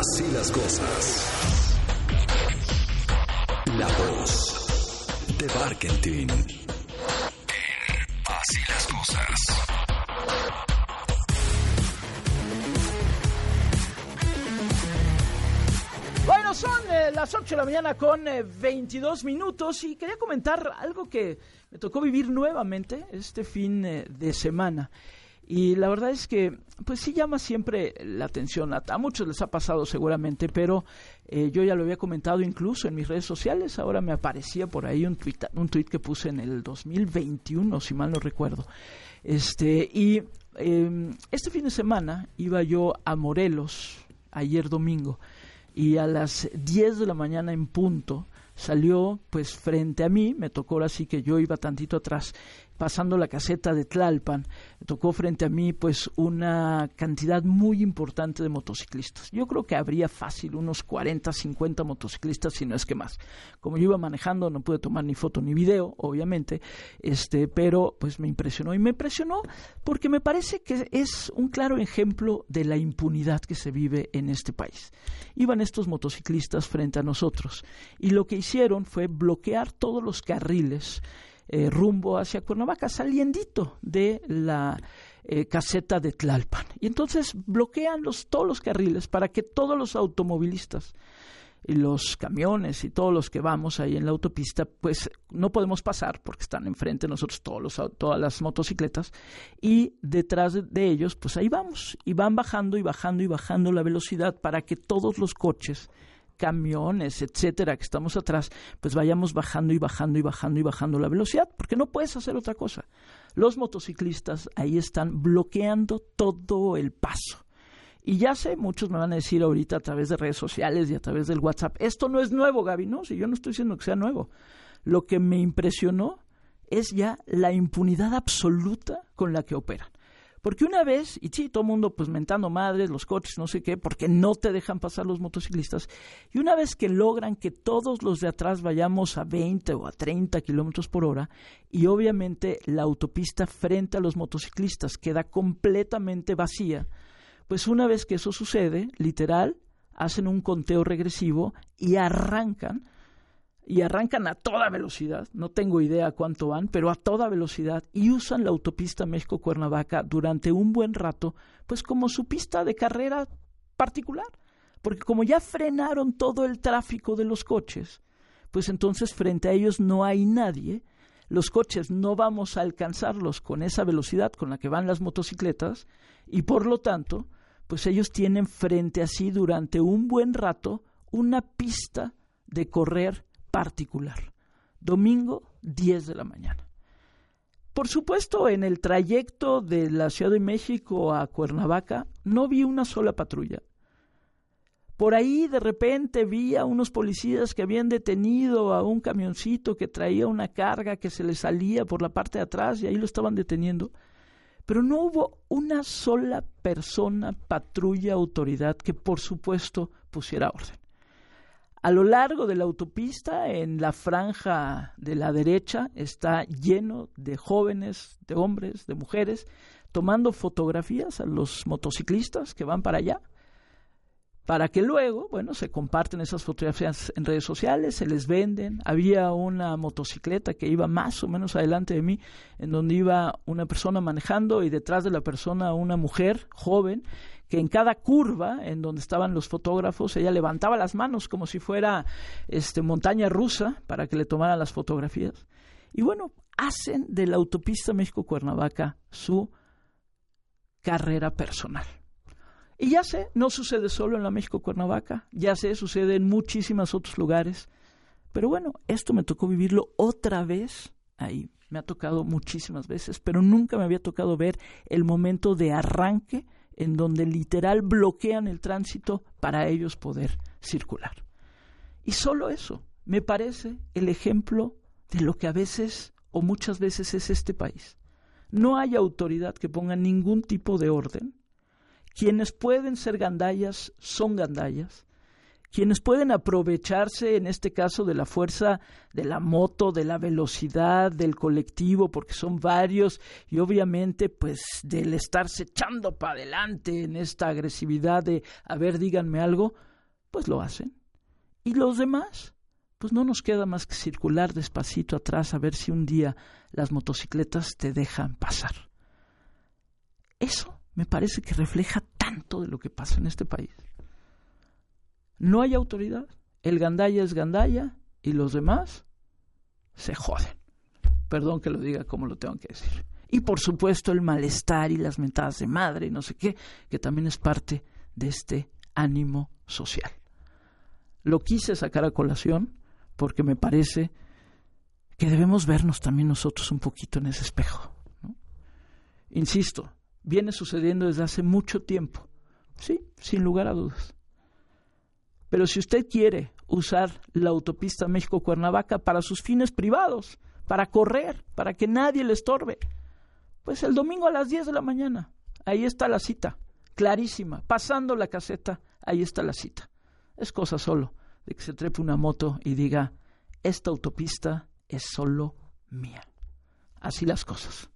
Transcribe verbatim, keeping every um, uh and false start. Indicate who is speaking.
Speaker 1: Así las cosas. La voz de Barkentin. Así las cosas.
Speaker 2: Bueno, son eh, las ocho de la mañana con eh, veintidós minutos y quería comentar algo que me tocó vivir nuevamente este fin eh, de semana. Y la verdad es que, pues sí llama siempre la atención. A, a muchos les ha pasado seguramente, pero eh, yo ya lo había comentado incluso en mis redes sociales. Ahora me aparecía por ahí un tuit, un tuit que puse en el dos mil veintiuno, si mal no recuerdo. Este, y eh, este fin de semana iba yo a Morelos, ayer domingo, y a las diez de la mañana en punto salió pues frente a mí, me tocó ahora sí que yo iba tantito atrás, pasando la caseta de Tlalpan, me tocó frente a mí pues una cantidad muy importante de motociclistas. Yo creo que habría fácil unos cuarenta, cincuenta motociclistas, si no es que más. Como yo iba manejando no pude tomar ni foto ni video, obviamente, este, pero pues me impresionó. Y me impresionó porque me parece que es un claro ejemplo de la impunidad que se vive en este país. Iban estos motociclistas frente a nosotros y lo que hicieron fue bloquear todos los carriles Eh, rumbo hacia Cuernavaca, saliendito de la eh, caseta de Tlalpan. Y entonces bloquean los, todos los carriles para que todos los automovilistas y los camiones y todos los que vamos ahí en la autopista, pues no podemos pasar porque están enfrente de nosotros todos los, todas las motocicletas y detrás de, de ellos, pues ahí vamos. Y van bajando y bajando y bajando la velocidad para que todos los coches, camiones, etcétera, que estamos atrás, pues vayamos bajando y bajando y bajando y bajando la velocidad, porque no puedes hacer otra cosa. Los motociclistas ahí están bloqueando todo el paso. Y ya sé, muchos me van a decir ahorita a través de redes sociales y a través del WhatsApp, esto no es nuevo, Gaby, no, si yo no estoy diciendo que sea nuevo. Lo que me impresionó es ya la impunidad absoluta con la que operan. Porque una vez, y sí, todo el mundo pues mentando madres, los coches, no sé qué, porque no te dejan pasar los motociclistas, y una vez que logran que todos los de atrás vayamos a veinte o a treinta kilómetros por hora, y obviamente la autopista frente a los motociclistas queda completamente vacía, pues una vez que eso sucede, literal, hacen un conteo regresivo y arrancan, y arrancan a toda velocidad, no tengo idea cuánto van, pero a toda velocidad, y usan la autopista México-Cuernavaca durante un buen rato, pues como su pista de carrera particular, porque como ya frenaron todo el tráfico de los coches, pues entonces frente a ellos no hay nadie, los coches no vamos a alcanzarlos con esa velocidad con la que van las motocicletas, y por lo tanto, pues ellos tienen frente a sí durante un buen rato una pista de correr particular. Domingo, diez de la mañana. Por supuesto, en el trayecto de la Ciudad de México a Cuernavaca, no vi una sola patrulla. Por ahí, de repente, vi a unos policías que habían detenido a un camioncito que traía una carga que se le salía por la parte de atrás y ahí lo estaban deteniendo. Pero no hubo una sola persona, patrulla, autoridad que, por supuesto, pusiera orden. A lo largo de la autopista, en la franja de la derecha, está lleno de jóvenes, de hombres, de mujeres, tomando fotografías a los motociclistas que van para allá, para que luego, bueno, se comparten esas fotografías en redes sociales, se les venden. Había una motocicleta que iba más o menos adelante de mí, en donde iba una persona manejando y detrás de la persona una mujer joven, que en cada curva en donde estaban los fotógrafos, ella levantaba las manos como si fuera este, montaña rusa para que le tomaran las fotografías. Y bueno, hacen de la autopista México-Cuernavaca su carrera personal. Y ya sé, no sucede solo en la México-Cuernavaca, ya sé, sucede en muchísimos otros lugares. Pero bueno, esto me tocó vivirlo otra vez ahí. Me ha tocado muchísimas veces, pero nunca me había tocado ver el momento de arranque en donde literal bloquean el tránsito para ellos poder circular. Y solo eso me parece el ejemplo de lo que a veces o muchas veces es este país. No hay autoridad que ponga ningún tipo de orden. Quienes pueden ser gandallas son gandallas. Quienes pueden aprovecharse, en este caso, de la fuerza de la moto, de la velocidad, del colectivo, porque son varios, y obviamente, pues, del estarse echando para adelante en esta agresividad de, a ver, díganme algo, pues lo hacen. Y los demás, pues no nos queda más que circular despacito atrás a ver si un día las motocicletas te dejan pasar. Eso me parece que refleja tanto de lo que pasa en este país. No hay autoridad, el gandaya es gandaya y los demás se joden. Perdón que lo diga como lo tengo que decir. Y por supuesto el malestar y las mentadas de madre y no sé qué, que también es parte de este ánimo social. Lo quise sacar a colación porque me parece que debemos vernos también nosotros un poquito en ese espejo, ¿no? Insisto, viene sucediendo desde hace mucho tiempo, sí, sin lugar a dudas. Pero si usted quiere usar la autopista México-Cuernavaca para sus fines privados, para correr, para que nadie le estorbe, pues el domingo a las diez de la mañana, ahí está la cita, clarísima, pasando la caseta, ahí está la cita. Es cosa solo de que se trepe una moto y diga, esta autopista es solo mía. Así las cosas.